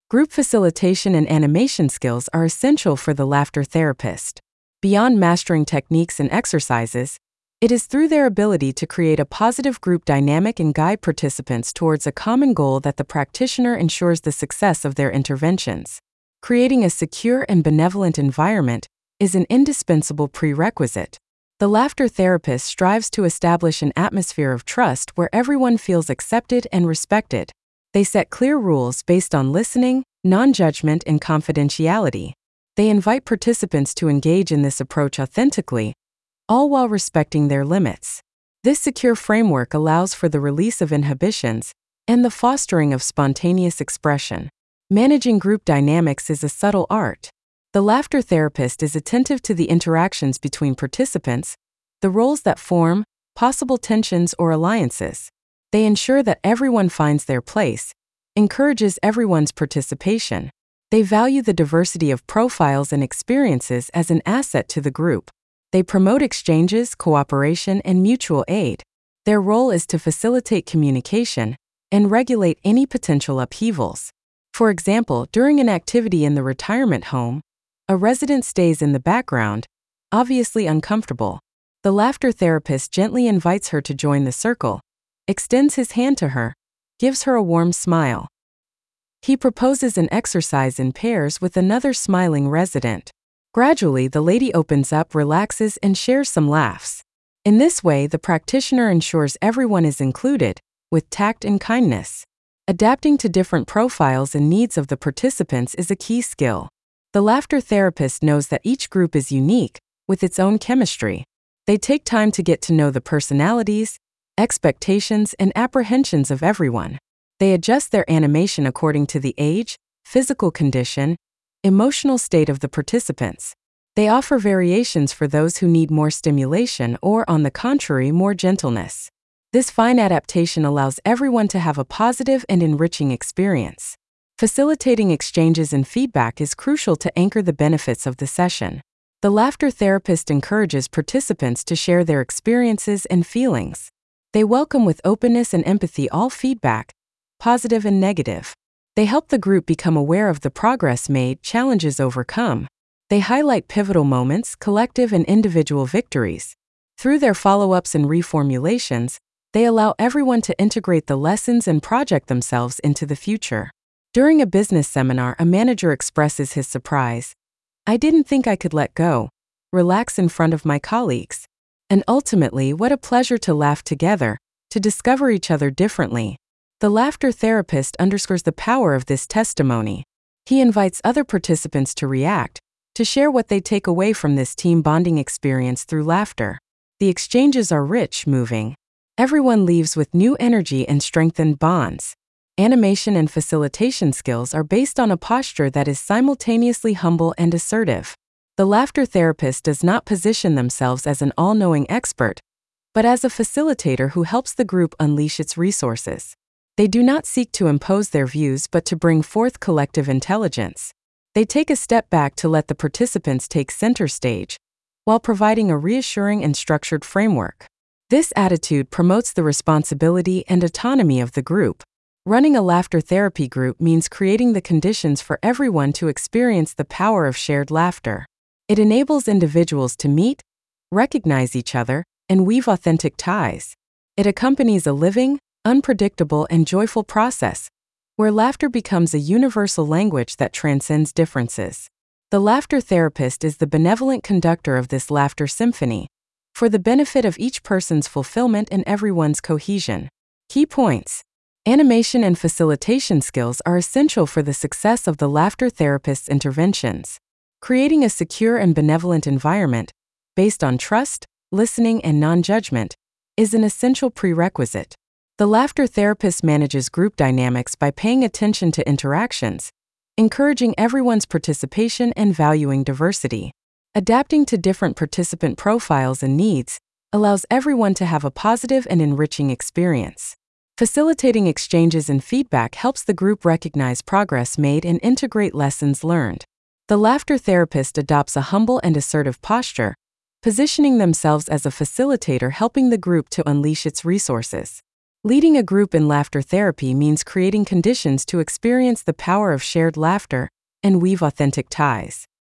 Group facilitation and animation skills are essential for the laughter therapist. Beyond mastering techniques and exercises, it is through their ability to create a positive group dynamic and guide participants towards a common goal that the practitioner ensures the success of their interventions. Creating a secure and benevolent environment is an indispensable prerequisite. The laughter therapist strives to establish an atmosphere of trust where everyone feels accepted and respected. They set clear rules based on listening, non-judgment, and confidentiality. They invite participants to engage in this approach authentically, all while respecting their limits. This secure framework allows for the release of inhibitions and the fostering of spontaneous expression. Managing group dynamics is a subtle art. The laughter therapist is attentive to the interactions between participants, the roles that form, possible tensions or alliances. They ensure that everyone finds their place, encourages everyone's participation. They value the diversity of profiles and experiences as an asset to the group. They promote exchanges, cooperation, and mutual aid. Their role is to facilitate communication and regulate any potential upheavals. For example, during an activity in the retirement home, a resident stays in the background, obviously uncomfortable. The laughter therapist gently invites her to join the circle, extends his hand to her, gives her a warm smile. He proposes an exercise in pairs with another smiling resident. Gradually, the lady opens up, relaxes, and shares some laughs. In this way, the practitioner ensures everyone is included, with tact and kindness. Adapting to different profiles and needs of the participants is a key skill. The laughter therapist knows that each group is unique, with its own chemistry. They take time to get to know the personalities, expectations, and apprehensions of everyone. They adjust their animation according to the age, physical condition, emotional state of the participants. They offer variations for those who need more stimulation or, on the contrary, more gentleness. This fine adaptation allows everyone to have a positive and enriching experience. Facilitating exchanges and feedback is crucial to anchor the benefits of the session. The laughter therapist encourages participants to share their experiences and feelings. They welcome with openness and empathy all feedback, positive and negative. They help the group become aware of the progress made, challenges overcome. They highlight pivotal moments, collective and individual victories. Through their follow-ups and reformulations, they allow everyone to integrate the lessons and project themselves into the future. During a business seminar, a manager expresses his surprise. "I didn't think I could let go, relax in front of my colleagues. And ultimately, what a pleasure to laugh together, to discover each other differently." The laughter therapist underscores the power of this testimony. He invites other participants to react, to share what they take away from this team bonding experience through laughter. The exchanges are rich, moving. Everyone leaves with new energy and strengthened bonds. Animation and facilitation skills are based on a posture that is simultaneously humble and assertive. The laughter therapist does not position themselves as an all-knowing expert, but as a facilitator who helps the group unleash its resources. They do not seek to impose their views but to bring forth collective intelligence. They take a step back to let the participants take center stage, while providing a reassuring and structured framework. This attitude promotes the responsibility and autonomy of the group. Running a laughter therapy group means creating the conditions for everyone to experience the power of shared laughter. It enables individuals to meet, recognize each other, and weave authentic ties. It accompanies a living, unpredictable, and joyful process, where laughter becomes a universal language that transcends differences. The laughter therapist is the benevolent conductor of this laughter symphony, for the benefit of each person's fulfillment and everyone's cohesion. Key points. Animation and facilitation skills are essential for the success of the laughter therapist's interventions. Creating a secure and benevolent environment, based on trust, listening, and non-judgment, is an essential prerequisite. The laughter therapist manages group dynamics by paying attention to interactions, encouraging everyone's participation, and valuing diversity. Adapting to different participant profiles and needs allows everyone to have a positive and enriching experience. Facilitating exchanges and feedback helps the group recognize progress made and integrate lessons learned. The laughter therapist adopts a humble and assertive posture, positioning themselves as a facilitator helping the group to unleash its resources. Leading a group in laughter therapy means creating conditions to experience the power of shared laughter and weave authentic ties.